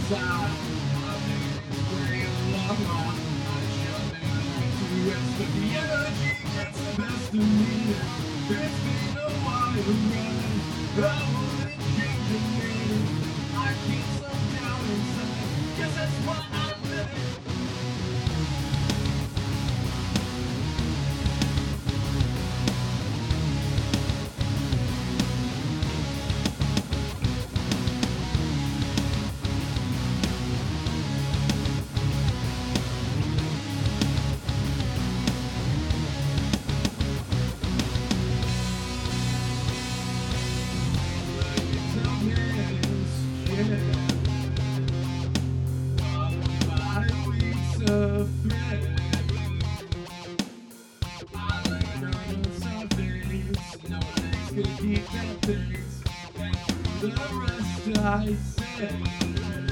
inside. My days bring along on. I shall be to rest, but the energy gets the best of me. It's been a while running, I wouldn't change a minute. I can't slow down inside, 'cause that's why I'm living. Keep that things, and the rest I say.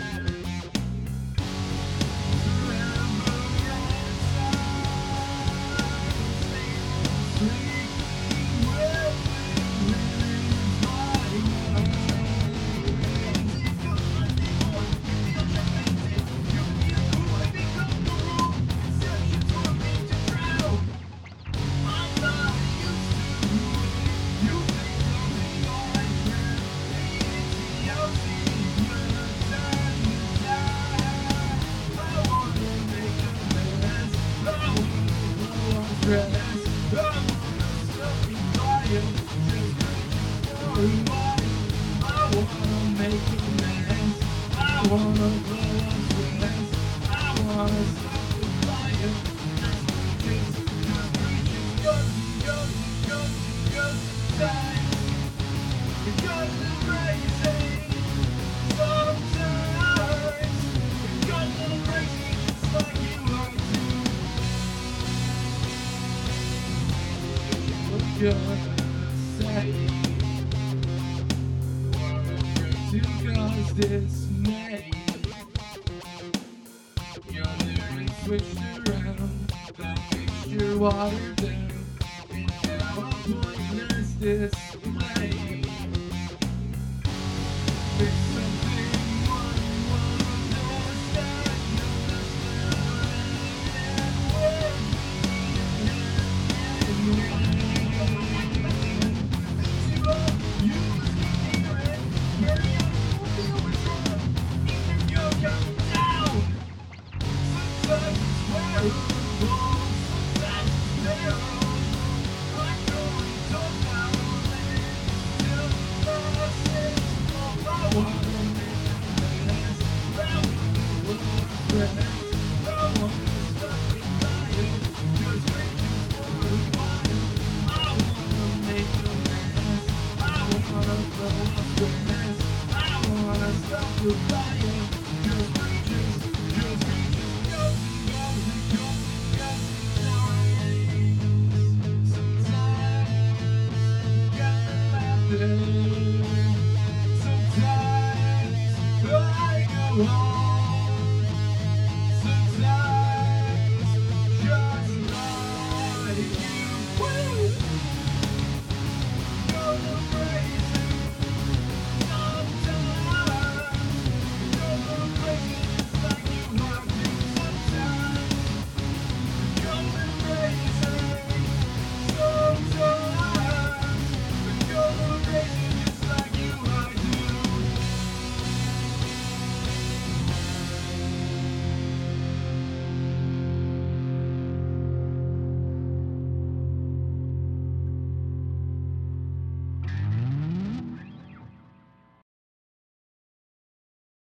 I wanna make amends. I wanna blow up stress. I wanna stop the fire. Just die. It goes crazy sometimes. It goes a little crazy just like you are too. What you're gonna say? To cause dismay. Your lyrics switched around, that mixture watered down. It's now a pointless display. There's something one won't understand. I wanna stop the fire.